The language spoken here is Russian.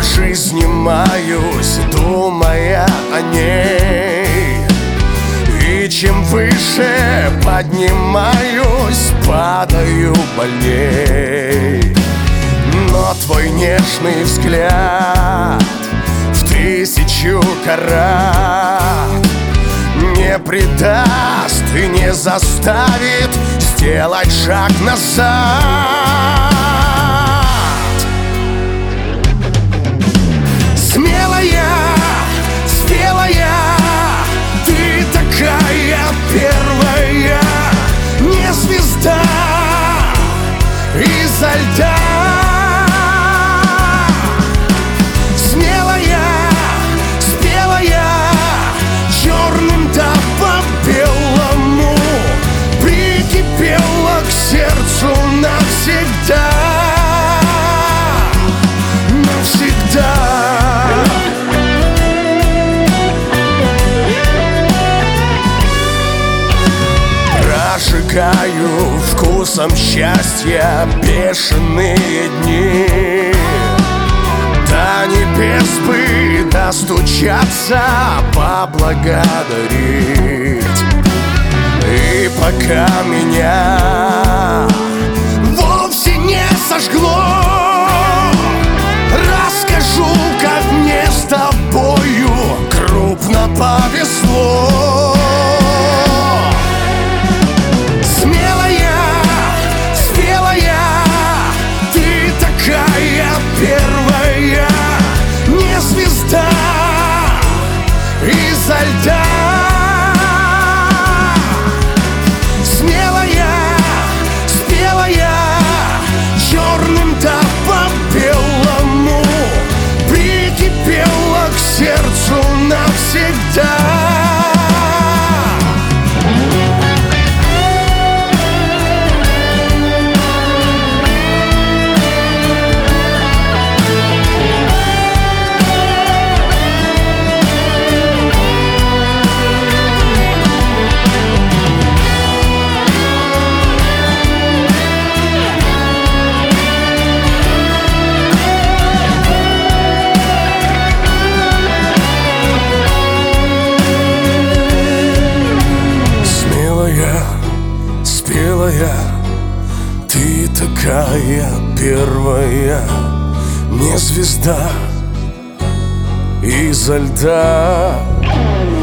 По жизни маюсь, думая о ней. И чем выше поднимаюсь, падаю больней. Но твой нежный взгляд в 1000 карат не предаст и не заставит сделать шаг назад. Смелая, смелая, ты такая первая, не звезда изо льда. Смелая, смелая, черным да по белому, прикипела к сердцу навсегда. Навсегда. Прожигаю вкусом счастья бешеные дни. До небес бы достучаться, поблагодарить. И пока меня вовсе не сожгло, расскажу, как мне с тобою крупно повезло. Смелая, смелая, ты такая первая, не звезда изо льда. Смелая, смелая, черным да по белому, прикипела к сердцу навсегда. Спелая, ты такая первая, не звезда изо льда.